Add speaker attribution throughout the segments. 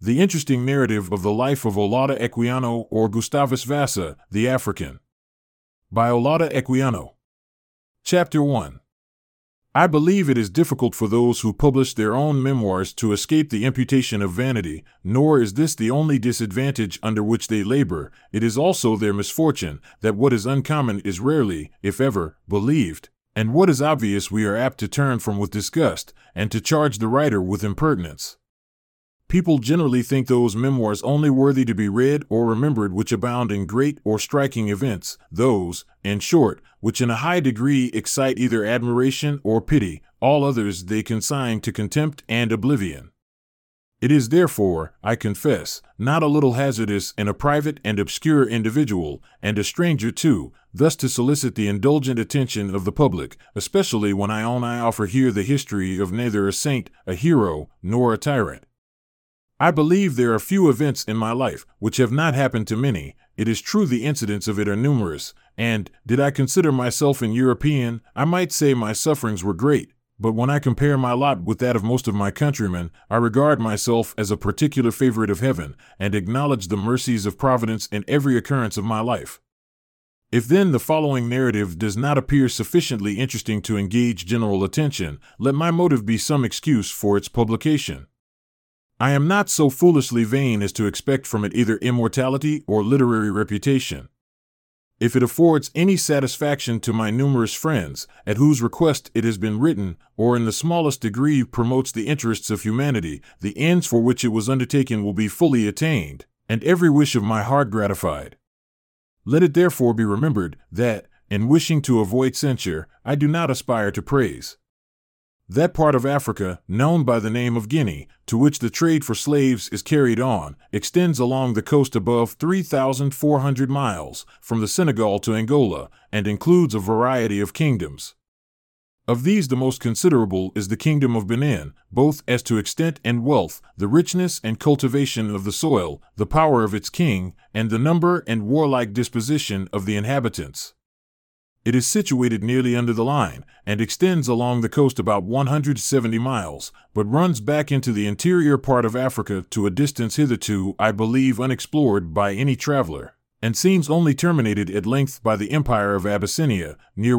Speaker 1: The interesting narrative of the life of Olaudah Equiano or Gustavus Vassa, the African. By Olaudah Equiano. Chapter 1. I believe it is difficult for those who publish their own memoirs to escape the imputation of vanity, nor is this the only disadvantage under which they labor. It is also their misfortune that what is uncommon is rarely, if ever, believed, and what is obvious we are apt to turn from with disgust, and to charge the writer with impertinence. People generally think those memoirs only worthy to be read or remembered which abound in great or striking events, those, in short, which in a high degree excite either admiration or pity. All others they consign to contempt and oblivion. It is therefore, I confess, not a little hazardous in a private and obscure individual, and a stranger too, thus to solicit the indulgent attention of the public, especially when I offer here the history of neither a saint, a hero, nor a tyrant. I believe there are few events in my life which have not happened to many. It is true the incidents of it are numerous, and, did I consider myself an European, I might say my sufferings were great, but when I compare my lot with that of most of my countrymen, I regard myself as a particular favorite of heaven, and acknowledge the mercies of Providence in every occurrence of my life. If then the following narrative does not appear sufficiently interesting to engage general attention, let my motive be some excuse for its publication. I am not so foolishly vain as to expect from it either immortality or literary reputation. If it affords any satisfaction to my numerous friends, at whose request it has been written, or in the smallest degree promotes the interests of humanity, the ends for which it was undertaken will be fully attained, and every wish of my heart gratified. Let it therefore be remembered that, in wishing to avoid censure, I do not aspire to praise. That part of Africa, known by the name of Guinea, to which the trade for slaves is carried on, extends along the coast above 3,400 miles, from the Senegal to Angola, and includes a variety of kingdoms. Of these the most considerable is the kingdom of Benin, both as to extent and wealth, the richness and cultivation of the soil, the power of its king, and the number and warlike disposition of the inhabitants. It is situated nearly under the line, and extends along the coast about 170 miles, but runs back into the interior part of Africa to a distance hitherto, I believe, unexplored by any traveler, and seems only terminated at length by the Empire of Abyssinia, near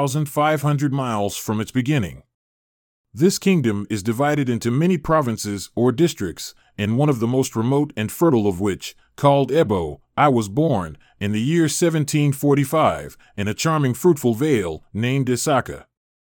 Speaker 1: 1,500 miles from its beginning. This kingdom is divided into many provinces or districts, in one of the most remote and fertile of which, called Ebo, I was born, in the year 1745, in a charming fruitful vale, named Isaka.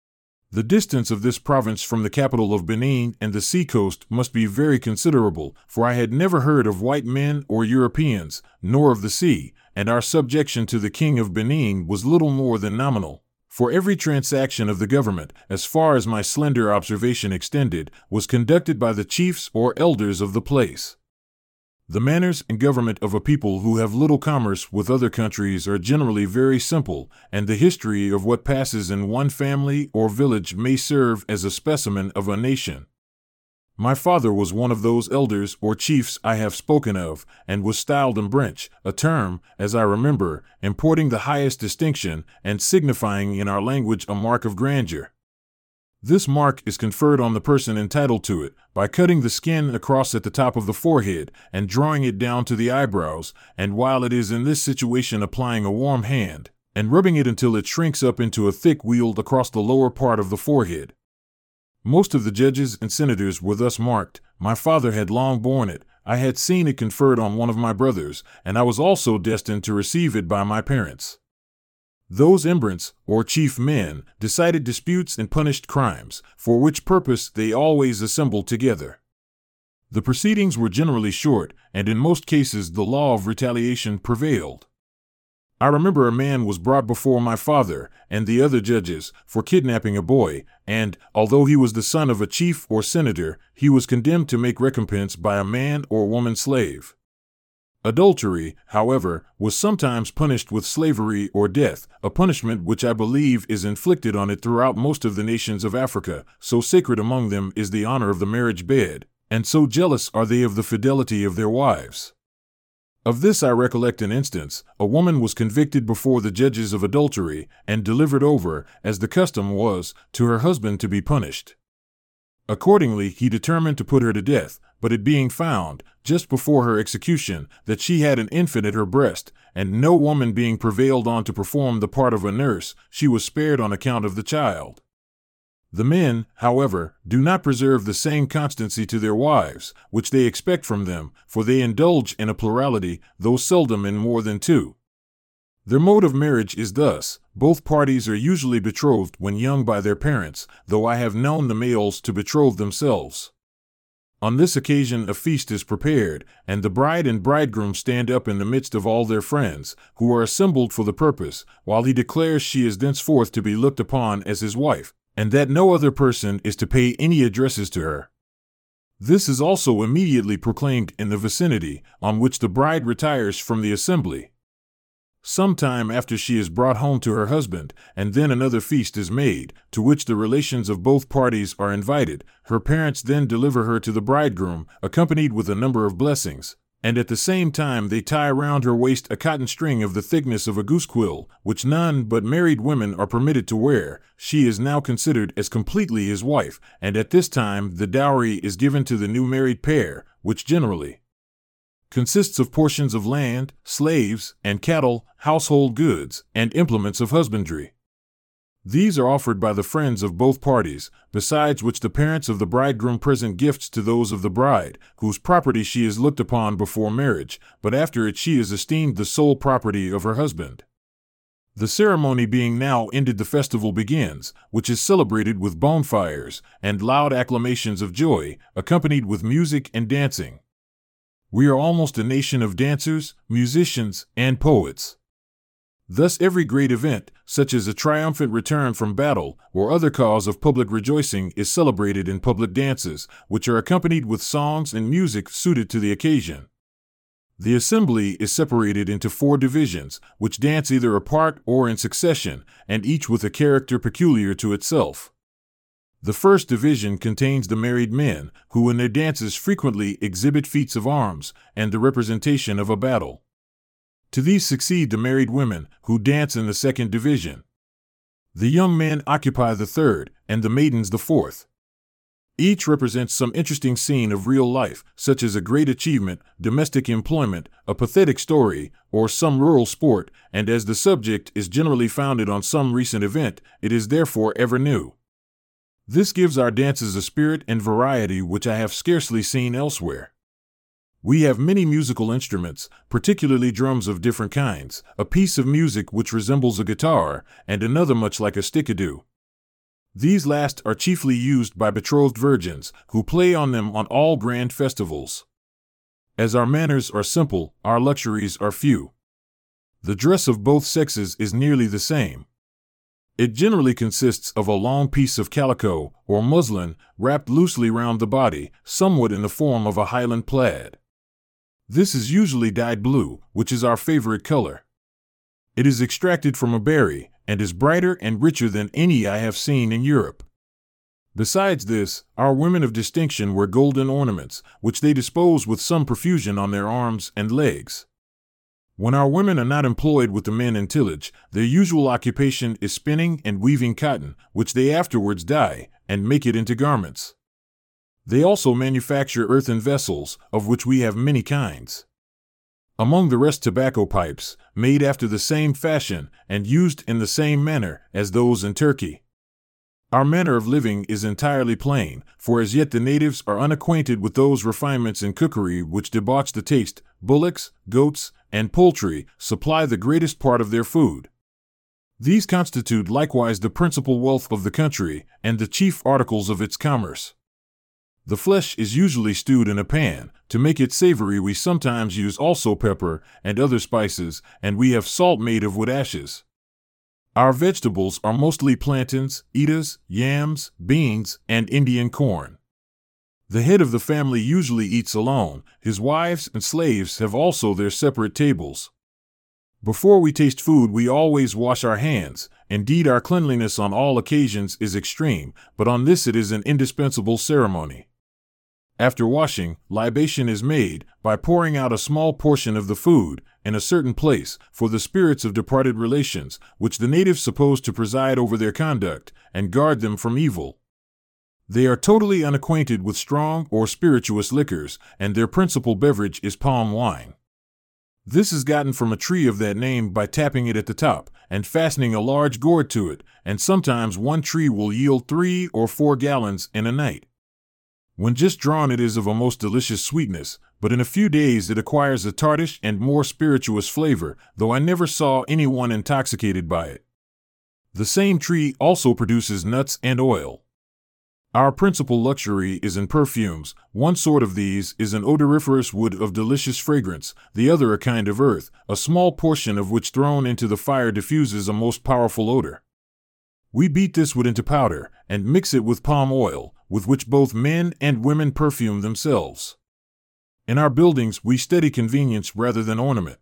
Speaker 1: The distance of this province from the capital of Benin and the sea-coast must be very considerable, for I had never heard of white men or Europeans, nor of the sea, and our subjection to the king of Benin was little more than nominal. For every transaction of the government, as far as my slender observation extended, was conducted by the chiefs or elders of the place. The manners and government of a people who have little commerce with other countries are generally very simple, and the history of what passes in one family or village may serve as a specimen of a nation. My father was one of those elders or chiefs I have spoken of, and was styled Mbrench, a term, as I remember, importing the highest distinction, and signifying in our language a mark of grandeur. This mark is conferred on the person entitled to it, by cutting the skin across at the top of the forehead, and drawing it down to the eyebrows, and while it is in this situation applying a warm hand, and rubbing it until it shrinks up into a thick weald across the lower part of the forehead. Most of the judges and senators were thus marked. My father had long borne it, I had seen it conferred on one of my brothers, and I was also destined to receive it by my parents. Those Mbrents, or chief men, decided disputes and punished crimes, for which purpose they always assembled together. The proceedings were generally short, and in most cases the law of retaliation prevailed. I remember a man was brought before my father and the other judges for kidnapping a boy, and, although he was the son of a chief or senator, he was condemned to make recompense by a man or woman slave. Adultery, however, was sometimes punished with slavery or death, a punishment which I believe is inflicted on it throughout most of the nations of Africa, so sacred among them is the honor of the marriage bed, and so jealous are they of the fidelity of their wives. Of this I recollect an instance. A woman was convicted before the judges of adultery, and delivered over, as the custom was, to her husband to be punished. Accordingly he determined to put her to death, but it being found, just before her execution, that she had an infant at her breast, and no woman being prevailed on to perform the part of a nurse, she was spared on account of the child. The men, however, do not preserve the same constancy to their wives, which they expect from them, for they indulge in a plurality, though seldom in more than two. Their mode of marriage is thus: both parties are usually betrothed when young by their parents, though I have known the males to betroth themselves. On this occasion a feast is prepared, and the bride and bridegroom stand up in the midst of all their friends, who are assembled for the purpose, while he declares she is thenceforth to be looked upon as his wife, and that no other person is to pay any addresses to her. This is also immediately proclaimed in the vicinity, on which the bride retires from the assembly. Some time after she is brought home to her husband, and then another feast is made, to which the relations of both parties are invited. Her parents then deliver her to the bridegroom, accompanied with a number of blessings, and at the same time they tie round her waist a cotton string of the thickness of a goose quill, which none but married women are permitted to wear. She is now considered as completely his wife, and at this time the dowry is given to the new married pair, which generally consists of portions of land, slaves, and cattle, household goods, and implements of husbandry. These are offered by the friends of both parties, besides which the parents of the bridegroom present gifts to those of the bride, whose property she is looked upon before marriage, but after it she is esteemed the sole property of her husband. The ceremony being now ended, the festival begins, which is celebrated with bonfires and loud acclamations of joy, accompanied with music and dancing. We are almost a nation of dancers, musicians, and poets. Thus every great event, such as a triumphant return from battle or other cause of public rejoicing, is celebrated in public dances, which are accompanied with songs and music suited to the occasion. The assembly is separated into 4 divisions, which dance either apart or in succession, and each with a character peculiar to itself. The first division contains the married men, who in their dances frequently exhibit feats of arms and the representation of a battle. To these succeed the married women, who dance in the second division. The young men occupy the third, and the maidens the fourth. Each represents some interesting scene of real life, such as a great achievement, domestic employment, a pathetic story, or some rural sport, and as the subject is generally founded on some recent event, it is therefore ever new. This gives our dances a spirit and variety which I have scarcely seen elsewhere. We have many musical instruments, particularly drums of different kinds, a piece of music which resembles a guitar, and another much like a stickadoo. These last are chiefly used by betrothed virgins, who play on them on all grand festivals. As our manners are simple, our luxuries are few. The dress of both sexes is nearly the same. It generally consists of a long piece of calico, or muslin, wrapped loosely round the body, somewhat in the form of a Highland plaid. This is usually dyed blue, which is our favorite color. It is extracted from a berry, and is brighter and richer than any I have seen in Europe. Besides this, our women of distinction wear golden ornaments, which they dispose with some profusion on their arms and legs. When our women are not employed with the men in tillage, their usual occupation is spinning and weaving cotton, which they afterwards dye, and make it into garments. They also manufacture earthen vessels, of which we have many kinds. Among the rest tobacco pipes, made after the same fashion, and used in the same manner as those in Turkey. Our manner of living is entirely plain, for as yet the natives are unacquainted with those refinements in cookery which debauch the taste. Bullocks, goats, and poultry supply the greatest part of their food. These constitute likewise the principal wealth of the country, and the chief articles of its commerce. The flesh is usually stewed in a pan. To make it savory we sometimes use also pepper and other spices, and we have salt made of wood ashes. Our vegetables are mostly plantains, etas, yams, beans, and Indian corn. The head of the family usually eats alone. His wives and slaves have also their separate tables. Before we taste food we always wash our hands. Indeed, our cleanliness on all occasions is extreme, but on this it is an indispensable ceremony. After washing, libation is made, by pouring out a small portion of the food, in a certain place, for the spirits of departed relations, which the natives suppose to preside over their conduct, and guard them from evil. They are totally unacquainted with strong or spirituous liquors, and their principal beverage is palm wine. This is gotten from a tree of that name by tapping it at the top and fastening a large gourd to it, and sometimes one tree will yield 3 or 4 gallons in a night. When just drawn, it is of a most delicious sweetness, but in a few days it acquires a tartish and more spirituous flavor, though I never saw anyone intoxicated by it. The same tree also produces nuts and oil. Our principal luxury is in perfumes. One sort of these is an odoriferous wood of delicious fragrance, the other a kind of earth, a small portion of which thrown into the fire diffuses a most powerful odor. We beat this wood into powder, and mix it with palm oil, with which both men and women perfume themselves. In our buildings we study convenience rather than ornament.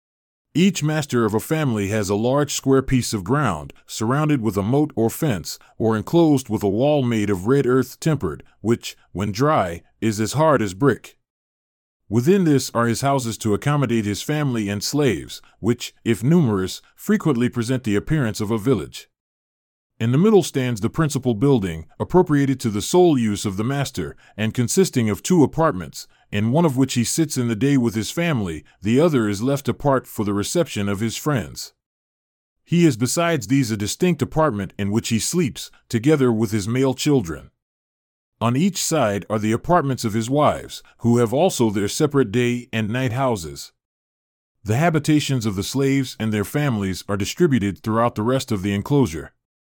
Speaker 1: Each master of a family has a large square piece of ground, surrounded with a moat or fence, or enclosed with a wall made of red earth tempered, which, when dry, is as hard as brick. Within this are his houses to accommodate his family and slaves, which, if numerous, frequently present the appearance of a village. In the middle stands the principal building, appropriated to the sole use of the master, and consisting of 2 apartments, in one of which he sits in the day with his family, the other is left apart for the reception of his friends. He has besides these a distinct apartment in which he sleeps, together with his male children. On each side are the apartments of his wives, who have also their separate day and night houses. The habitations of the slaves and their families are distributed throughout the rest of the enclosure.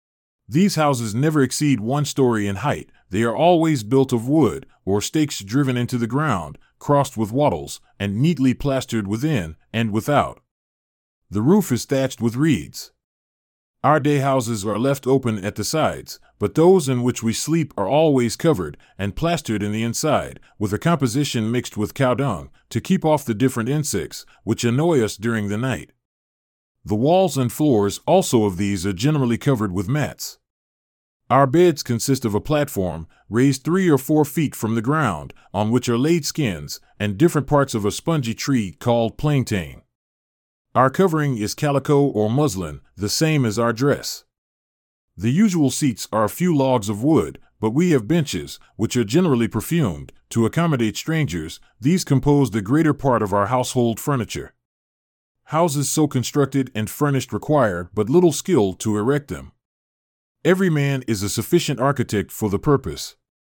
Speaker 1: These houses never exceed 1 story in height. They are always built of wood, or stakes driven into the ground, crossed with wattles, and neatly plastered within and without. The roof is thatched with reeds. Our day houses are left open at the sides, but those in which we sleep are always covered and plastered in the inside, with a composition mixed with cow dung, to keep off the different insects, which annoy us during the night. The walls and floors also of these are generally covered with mats. Our beds consist of a platform, raised 3 or 4 feet from the ground, on which are laid skins, and different parts of a spongy tree called plantain. Our covering is calico or muslin, the same as our dress. The usual seats are a few logs of wood, but we have benches, which are generally perfumed, to accommodate strangers. These compose the greater part of our household furniture. Houses so constructed and furnished require but little skill to erect them. Every man is a sufficient architect for the purpose.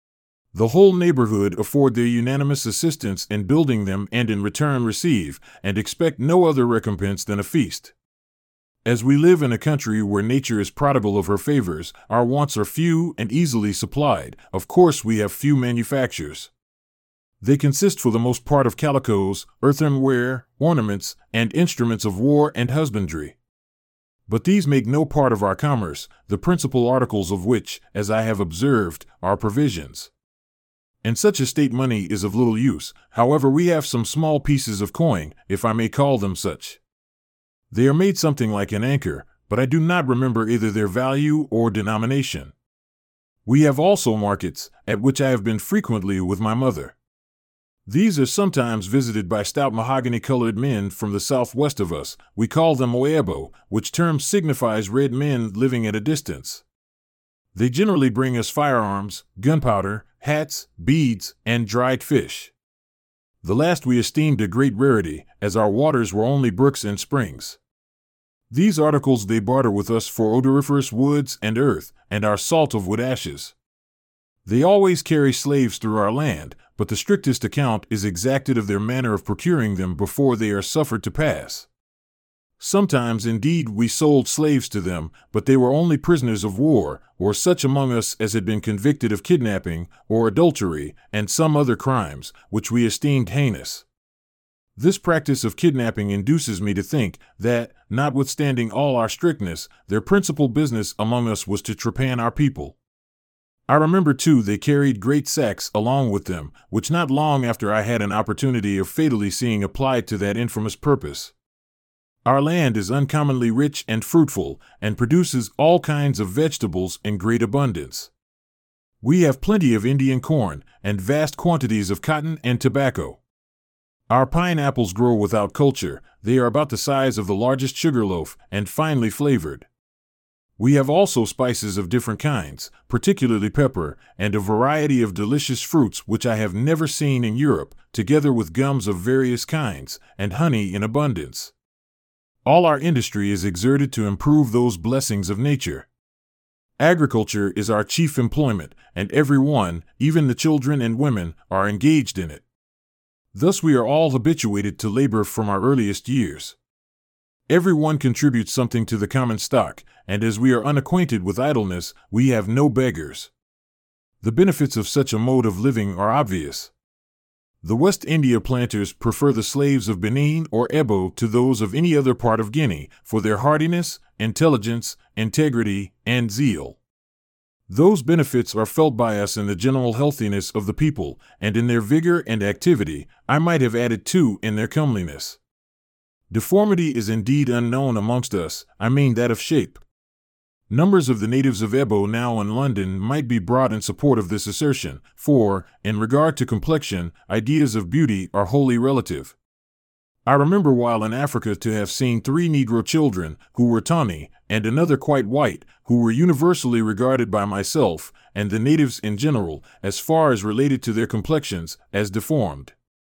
Speaker 1: The whole neighborhood afford their unanimous assistance in building them, and in return receive and expect no other recompense than a feast. As we live in a country where nature is prodigal of her favors, our wants are few and easily supplied. Of course we have few manufactures. They consist for the most part of calicoes, earthenware, ornaments, and instruments of war and husbandry. But these make no part of our commerce, the principal articles of which, as I have observed, are provisions. In such a state money is of little use. However, we have some small pieces of coin, if I may call them such. They are made something like an anchor, but I do not remember either their value or denomination. We have also markets, at which I have been frequently with my mother. These are sometimes visited by stout mahogany-colored men from the southwest of us. We call them oebo, which term signifies red men living at a distance. They generally bring us firearms, gunpowder, hats, beads, and dried fish. The last we esteemed a great rarity, as our waters were only brooks and springs. These articles they barter with us for odoriferous woods and earth, and our salt of wood ashes. They always carry slaves through our land, but the strictest account is exacted of their manner of procuring them before they are suffered to pass. Sometimes, indeed, we sold slaves to them, but they were only prisoners of war, or such among us as had been convicted of kidnapping, or adultery, and some other crimes, which we esteemed heinous. This practice of kidnapping induces me to think that, notwithstanding all our strictness, their principal business among us was to trepan our people. I remember, too, they carried great sacks along with them, which not long after I had an opportunity of fatally seeing applied to that infamous purpose. Our land is uncommonly rich and fruitful, and produces all kinds of vegetables in great abundance. We have plenty of Indian corn, and vast quantities of cotton and tobacco. Our pineapples grow without culture. They are about the size of the largest sugar loaf, and finely flavored. We have also spices of different kinds, particularly pepper, and a variety of delicious fruits which I have never seen in Europe, together with gums of various kinds, and honey in abundance. All our industry is exerted to improve those blessings of nature. Agriculture is our chief employment, and every one, even the children and women, are engaged in it. Thus we are all habituated to labor from our earliest years. Every one contributes something to the common stock, and as we are unacquainted with idleness, we have no beggars. The benefits of such a mode of living are obvious. The West India planters prefer the slaves of Benin or Ebo to those of any other part of Guinea for their hardiness, intelligence, integrity, and zeal. Those benefits are felt by us in the general healthiness of the people, and in their vigor and activity. I might have added too in their comeliness. Deformity is indeed unknown amongst us, I mean that of shape. Numbers of the natives of Ebo now in London might be brought in support of this assertion, for, in regard to complexion, ideas of beauty are wholly relative. I remember while in Africa to have seen 3 Negro children, who were tawny, and another quite white, who were universally regarded by myself, and the natives in general, as far as related to their complexions, as deformed.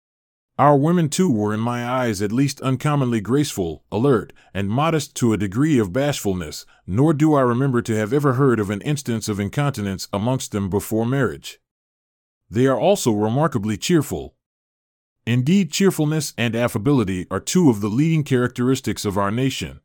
Speaker 1: Our women too were in my eyes at least uncommonly graceful, alert, and modest to a degree of bashfulness, nor do I remember to have ever heard of an instance of incontinence amongst them before marriage. They are also remarkably cheerful. Indeed, cheerfulness and affability are 2 of the leading characteristics of our nation.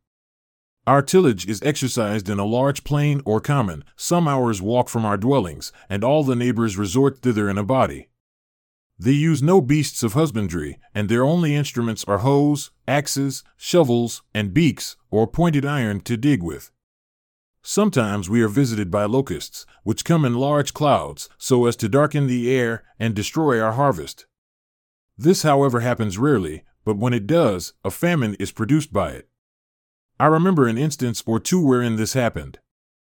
Speaker 1: Our tillage is exercised in a large plain or common, some hours' walk from our dwellings, and all the neighbors resort thither in a body. They use no beasts of husbandry, and their only instruments are hoes, axes, shovels, and beaks, or pointed iron to dig with. Sometimes we are visited by locusts, which come in large clouds, so as to darken the air and destroy our harvest. This, however, happens rarely, but when it does, a famine is produced by it. I remember an instance or 2 wherein this happened.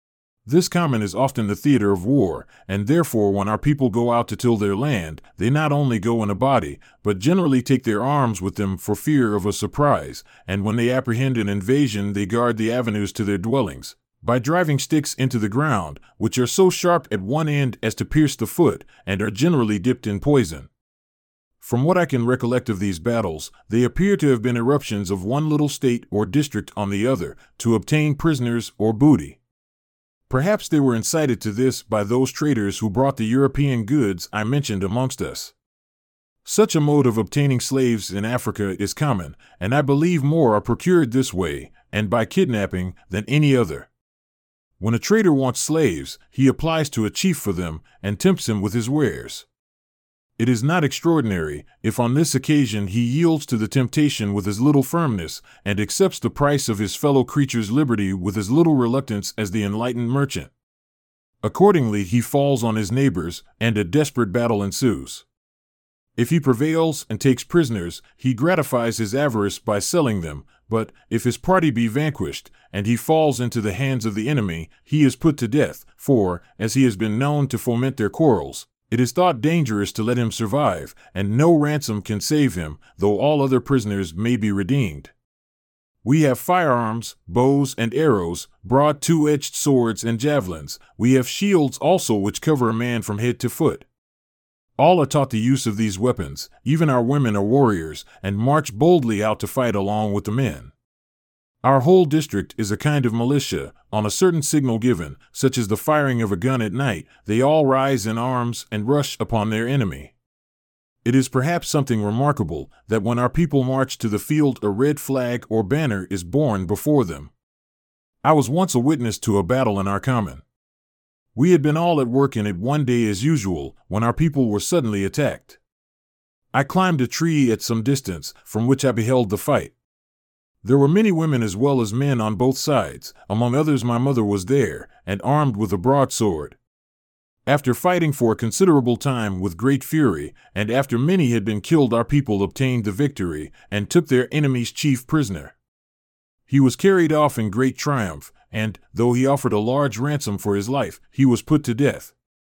Speaker 1: This common is often the theater of war, and therefore when our people go out to till their land, they not only go in a body, but generally take their arms with them for fear of a surprise, and when they apprehend an invasion they guard the avenues to their dwellings, by driving sticks into the ground, which are so sharp at one end as to pierce the foot, and are generally dipped in poison. From what I can recollect of these battles, they appear to have been eruptions of one little state or district on the other, to obtain prisoners or booty. Perhaps they were incited to this by those traders who brought the European goods I mentioned amongst us. Such a mode of obtaining slaves in Africa is common, and I believe more are procured this way, and by kidnapping, than any other. When a trader wants slaves, he applies to a chief for them, and tempts him with his wares. It is not extraordinary if on this occasion he yields to the temptation with as little firmness, and accepts the price of his fellow creature's liberty with as little reluctance as the enlightened merchant. Accordingly he falls on his neighbors, and a desperate battle ensues. If he prevails and takes prisoners, he gratifies his avarice by selling them, but if his party be vanquished, and he falls into the hands of the enemy, he is put to death, for, as he has been known to foment their quarrels, it is thought dangerous to let him survive, and no ransom can save him, though all other prisoners may be redeemed. We have firearms, bows and arrows, broad 2-edged swords and javelins. We have shields also which cover a man from head to foot. All are taught the use of these weapons, even our women are warriors, and march boldly out to fight along with the men. Our whole district is a kind of militia. On a certain signal given, such as the firing of a gun at night, they all rise in arms and rush upon their enemy. It is perhaps something remarkable that when our people march to the field a red flag or banner is borne before them. I was once a witness to a battle in our common. We had been all at work in it one day as usual, when our people were suddenly attacked. I climbed a tree at some distance, from which I beheld the fight. There were many women as well as men on both sides, among others my mother was there, and armed with a broadsword. After fighting for a considerable time with great fury, and after many had been killed, our people obtained the victory, and took their enemy's chief prisoner. He was carried off in great triumph, and, though he offered a large ransom for his life, he was put to death.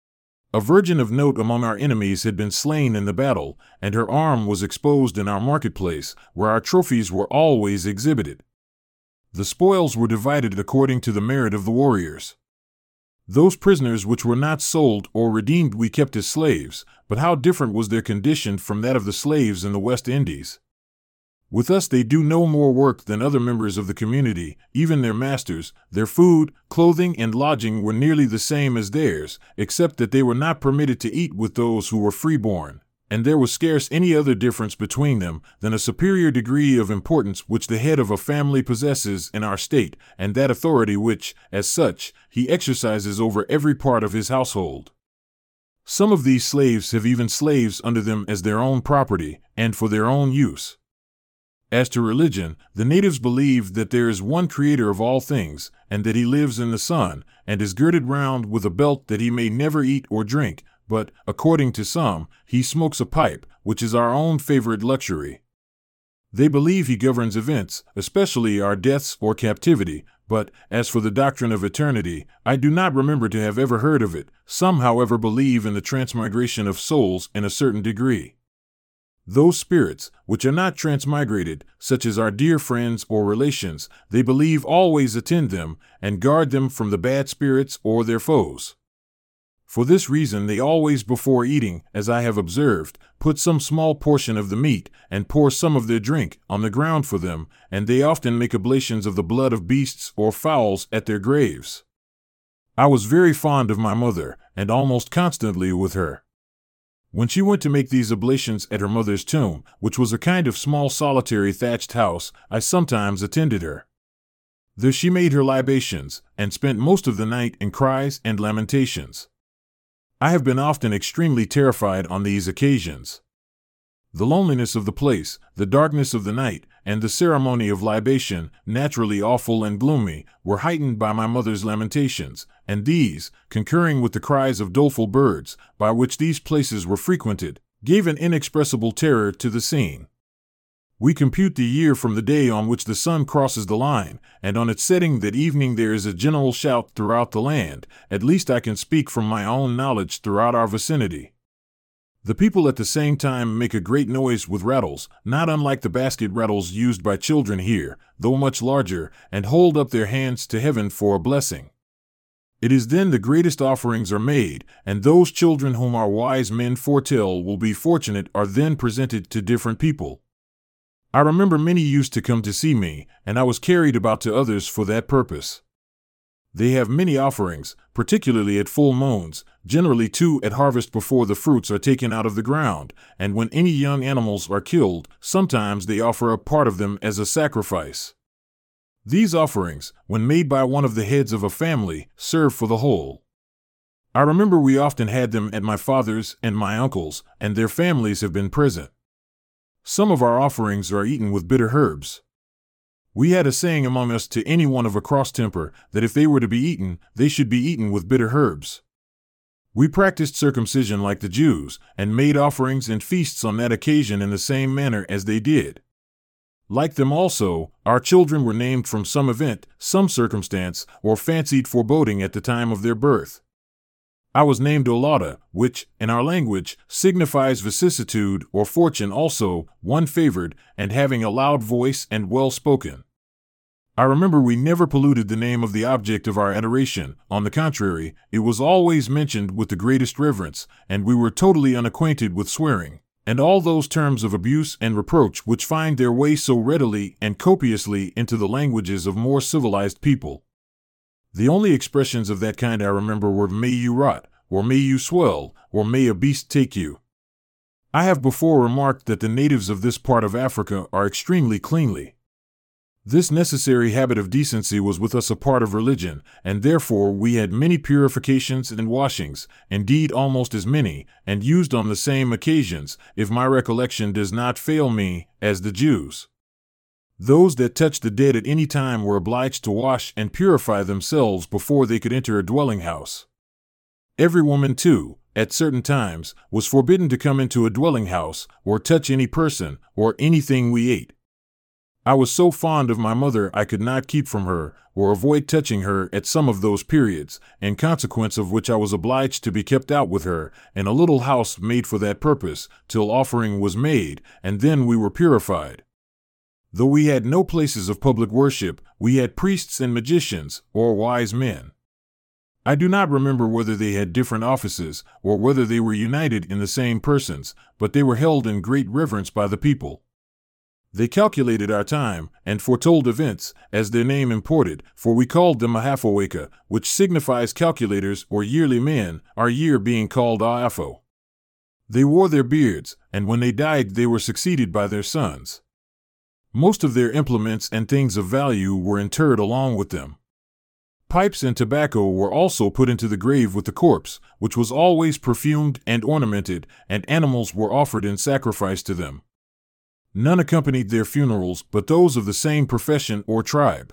Speaker 1: A virgin of note among our enemies had been slain in the battle, and her arm was exposed in our marketplace, where our trophies were always exhibited. The spoils were divided according to the merit of the warriors. Those prisoners which were not sold or redeemed we kept as slaves, but how different was their condition from that of the slaves in the West Indies! With us they do no more work than other members of the community, even their masters. Their food, clothing, and lodging were nearly the same as theirs, except that they were not permitted to eat with those who were freeborn, and there was scarce any other difference between them than a superior degree of importance which the head of a family possesses in our state, and that authority which, as such, he exercises over every part of his household. Some of these slaves have even slaves under them as their own property, and for their own use. As to religion, the natives believe that there is one creator of all things, and that he lives in the sun, and is girded round with a belt that he may never eat or drink, but, according to some, he smokes a pipe, which is our own favorite luxury. They believe he governs events, especially our deaths or captivity, but, as for the doctrine of eternity, I do not remember to have ever heard of it. Some, however, believe in the transmigration of souls in a certain degree. Those spirits, which are not transmigrated, such as our dear friends or relations, they believe always attend them, and guard them from the bad spirits or their foes. For this reason they always before eating, as I have observed, put some small portion of the meat, and pour some of their drink, on the ground for them, and they often make oblations of the blood of beasts or fowls at their graves. I was very fond of my mother, and almost constantly with her. When she went to make these oblations at her mother's tomb, which was a kind of small solitary thatched house, I sometimes attended her. There she made her libations, and spent most of the night in cries and lamentations. I have been often extremely terrified on these occasions. The loneliness of the place, the darkness of the night, and the ceremony of libation, naturally awful and gloomy, were heightened by my mother's lamentations, and these, concurring with the cries of doleful birds, by which these places were frequented, gave an inexpressible terror to the scene. We compute the year from the day on which the sun crosses the line, and on its setting that evening there is a general shout throughout the land. At least I can speak from my own knowledge throughout our vicinity. The people at the same time make a great noise with rattles, not unlike the basket rattles used by children here, though much larger, and hold up their hands to heaven for a blessing. It is then the greatest offerings are made, and those children whom our wise men foretell will be fortunate are then presented to different people. I remember many used to come to see me, and I was carried about to others for that purpose. They have many offerings, particularly at full moons, generally 2 at harvest before the fruits are taken out of the ground, and when any young animals are killed, sometimes they offer a part of them as a sacrifice. These offerings, when made by one of the heads of a family, serve for the whole. I remember we often had them at my father's and my uncle's, and their families have been present. Some of our offerings are eaten with bitter herbs. We had a saying among us to anyone of a cross temper that if they were to be eaten, they should be eaten with bitter herbs. We practiced circumcision like the Jews, and made offerings and feasts on that occasion in the same manner as they did. Like them also, our children were named from some event, some circumstance, or fancied foreboding at the time of their birth. I was named Olaudah, which, in our language, signifies vicissitude or fortune also, one favored, and having a loud voice and well spoken. I remember we never polluted the name of the object of our adoration. On the contrary, it was always mentioned with the greatest reverence, and we were totally unacquainted with swearing, and all those terms of abuse and reproach which find their way so readily and copiously into the languages of more civilized people. The only expressions of that kind I remember were "may you rot," or "may you swell," or "may a beast take you." I have before remarked that the natives of this part of Africa are extremely cleanly. This necessary habit of decency was with us a part of religion, and therefore we had many purifications and washings, indeed almost as many, and used on the same occasions, if my recollection does not fail me, as the Jews. Those that touched the dead at any time were obliged to wash and purify themselves before they could enter a dwelling house. Every woman, too, at certain times, was forbidden to come into a dwelling house, or touch any person, or anything we ate. I was so fond of my mother I could not keep from her, or avoid touching her at some of those periods, in consequence of which I was obliged to be kept out with her, in a little house made for that purpose, till offering was made, and then we were purified. Though we had no places of public worship, we had priests and magicians, or wise men. I do not remember whether they had different offices, or whether they were united in the same persons, but they were held in great reverence by the people. They calculated our time, and foretold events, as their name imported, for we called them Ahafoweka, which signifies calculators or yearly men, our year being called Ahafo. They wore their beards, and when they died they were succeeded by their sons. Most of their implements and things of value were interred along with them. Pipes and tobacco were also put into the grave with the corpse, which was always perfumed and ornamented, and animals were offered in sacrifice to them. None accompanied their funerals but those of the same profession or tribe.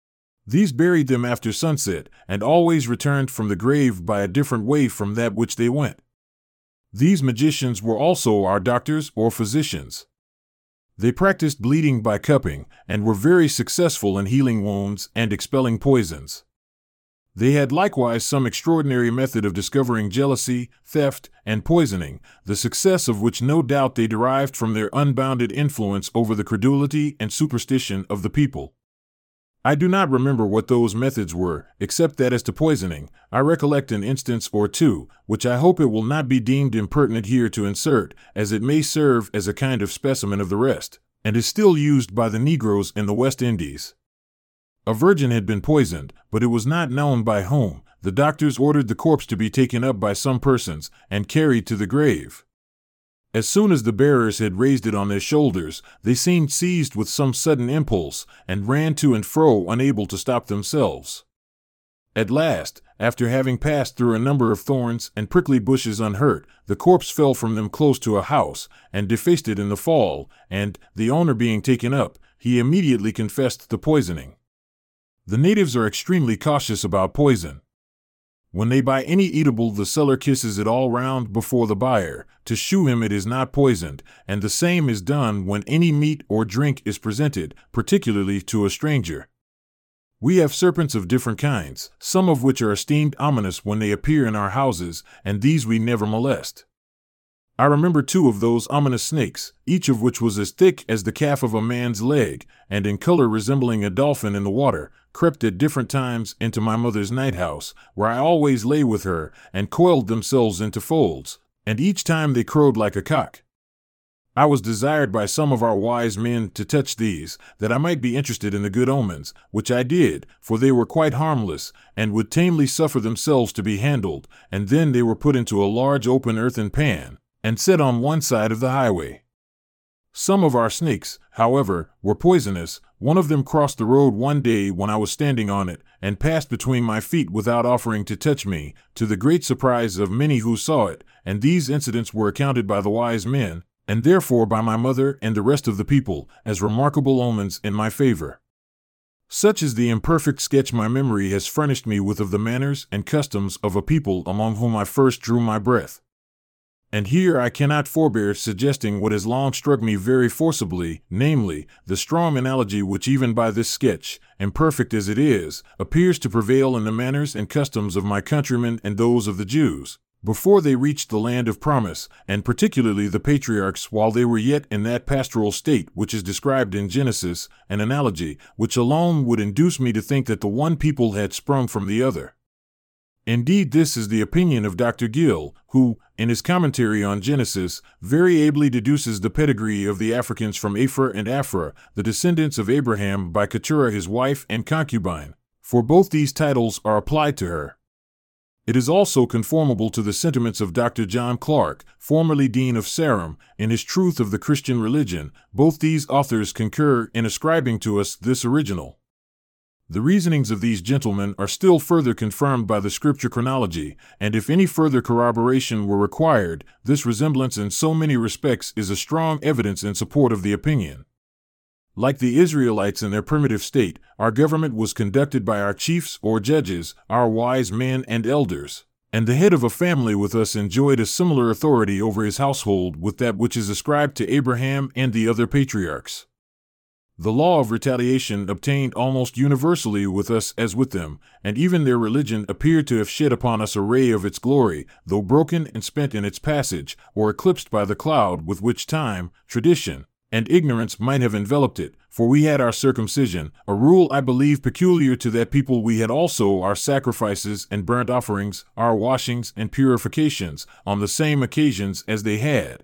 Speaker 1: These buried them after sunset, and always returned from the grave by a different way from that which they went. These magicians were also our doctors or physicians. They practiced bleeding by cupping, and were very successful in healing wounds and expelling poisons. They had likewise some extraordinary method of discovering jealousy, theft, and poisoning, the success of which no doubt they derived from their unbounded influence over the credulity and superstition of the people. I do not remember what those methods were, except that as to poisoning, I recollect an instance or two, which I hope it will not be deemed impertinent here to insert, as it may serve as a kind of specimen of the rest, and is still used by the Negroes in the West Indies. A virgin had been poisoned, but it was not known by whom. The doctors ordered the corpse to be taken up by some persons, and carried to the grave. As soon as the bearers had raised it on their shoulders, they seemed seized with some sudden impulse, and ran to and fro unable to stop themselves. At last, after having passed through a number of thorns and prickly bushes unhurt, the corpse fell from them close to a house, and defaced it in the fall, and, the owner being taken up, he immediately confessed the poisoning. The natives are extremely cautious about poison. When they buy any eatable, the seller kisses it all round before the buyer, to shew him it is not poisoned, and the same is done when any meat or drink is presented, particularly to a stranger. We have serpents of different kinds, some of which are esteemed ominous when they appear in our houses, and these we never molest. I remember 2 of those ominous snakes, each of which was as thick as the calf of a man's leg, and in color resembling a dolphin in the water, crept at different times into my mother's night house, where I always lay with her, and coiled themselves into folds, and each time they crowed like a cock. I was desired by some of our wise men to touch these, that I might be interested in the good omens, which I did, for they were quite harmless, and would tamely suffer themselves to be handled, and then they were put into a large open earthen pan, and set on one side of the highway. Some of our snakes, however, were poisonous. One of them crossed the road one day when I was standing on it, and passed between my feet without offering to touch me, to the great surprise of many who saw it, and these incidents were accounted by the wise men, and therefore by my mother and the rest of the people, as remarkable omens in my favor. Such is the imperfect sketch my memory has furnished me with of the manners and customs of a people among whom I first drew my breath. And here I cannot forbear suggesting what has long struck me very forcibly, namely, the strong analogy which even by this sketch, imperfect as it is, appears to prevail in the manners and customs of my countrymen and those of the Jews, before they reached the land of promise, and particularly the patriarchs while they were yet in that pastoral state which is described in Genesis, an analogy which alone would induce me to think that the one people had sprung from the other. Indeed, this is the opinion of Dr. Gill, who, in his commentary on Genesis, very ably deduces the pedigree of the Africans from Aphra and Afra, the descendants of Abraham by Keturah his wife and concubine, for both these titles are applied to her. It is also conformable to the sentiments of Dr. John Clark, formerly Dean of Sarum, in his Truth of the Christian Religion. Both these authors concur in ascribing to us this original. The reasonings of these gentlemen are still further confirmed by the scripture chronology, and if any further corroboration were required, this resemblance in so many respects is a strong evidence in support of the opinion. Like the Israelites in their primitive state, our government was conducted by our chiefs or judges, our wise men and elders, and the head of a family with us enjoyed a similar authority over his household with that which is ascribed to Abraham and the other patriarchs. The law of retaliation obtained almost universally with us as with them, and even their religion appeared to have shed upon us a ray of its glory, though broken and spent in its passage, or eclipsed by the cloud with which time, tradition, and ignorance might have enveloped it, for we had our circumcision, a rule I believe peculiar to that people. We had also our sacrifices and burnt offerings, our washings and purifications, on the same occasions as they had.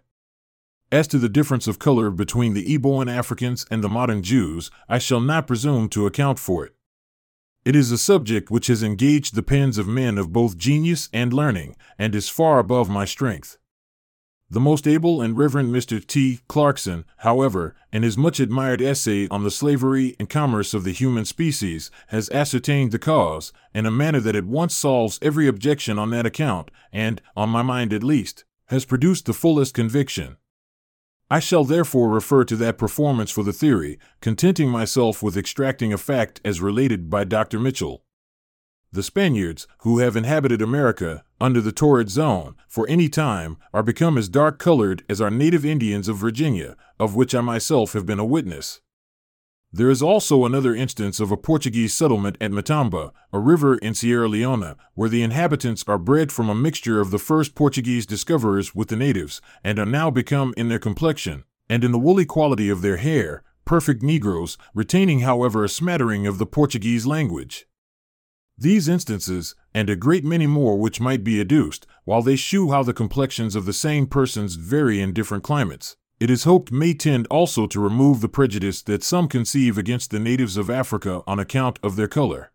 Speaker 1: As to the difference of color between the Eboan Africans and the modern Jews, I shall not presume to account for it. It is a subject which has engaged the pens of men of both genius and learning, and is far above my strength. The most able and reverend Mr. T. Clarkson, however, in his much admired essay on the slavery and commerce of the human species, has ascertained the cause, in a manner that at once solves every objection on that account, and, on my mind at least, has produced the fullest conviction. I shall therefore refer to that performance for the theory, contenting myself with extracting a fact as related by Dr. Mitchell. The Spaniards, who have inhabited America, under the torrid zone, for any time, are become as dark-colored as our native Indians of Virginia, of which I myself have been a witness. There is also another instance of a Portuguese settlement at Matamba, a river in Sierra Leone, where the inhabitants are bred from a mixture of the first Portuguese discoverers with the natives, and are now become in their complexion, and in the woolly quality of their hair, perfect Negroes, retaining however a smattering of the Portuguese language. These instances, and a great many more which might be adduced, while they shew how the complexions of the same persons vary in different climates, it is hoped may tend also to remove the prejudice that some conceive against the natives of Africa on account of their color.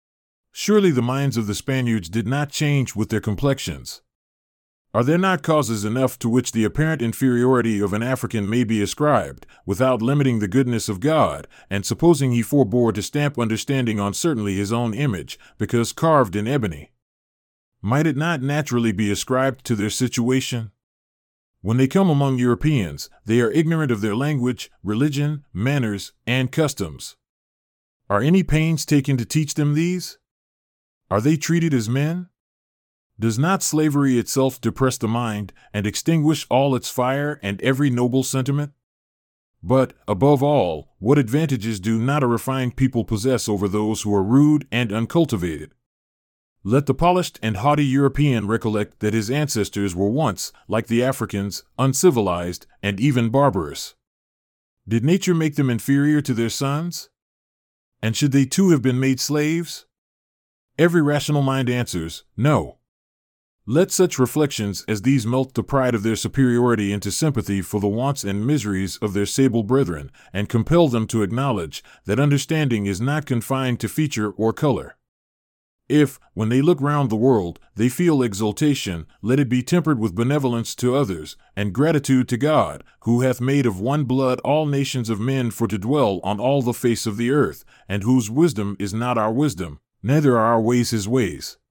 Speaker 1: Surely the minds of the Spaniards did not change with their complexions. Are there not causes enough to which the apparent inferiority of an African may be ascribed, without limiting the goodness of God, and supposing he forbore to stamp understanding on certainly his own image, because carved in ebony? Might it not naturally be ascribed to their situation? When they come among Europeans, they are ignorant of their language, religion, manners, and customs. Are any pains taken to teach them these? Are they treated as men? Does not slavery itself depress the mind, and extinguish all its fire and every noble sentiment? But, above all, what advantages do not a refined people possess over those who are rude and uncultivated? Let the polished and haughty European recollect that his ancestors were once, like the Africans, uncivilized and even barbarous. Did nature make them inferior to their sons? And should they too have been made slaves? Every rational mind answers, no. Let such reflections as these melt the pride of their superiority into sympathy for the wants and miseries of their sable brethren, and compel them to acknowledge that understanding is not confined to feature or color. If, when they look round the world, they feel exultation, let it be tempered with benevolence to others, and gratitude to God, who hath made of one blood all nations of men for to dwell on all the face of the earth, and whose wisdom is not our wisdom, neither are our ways his ways.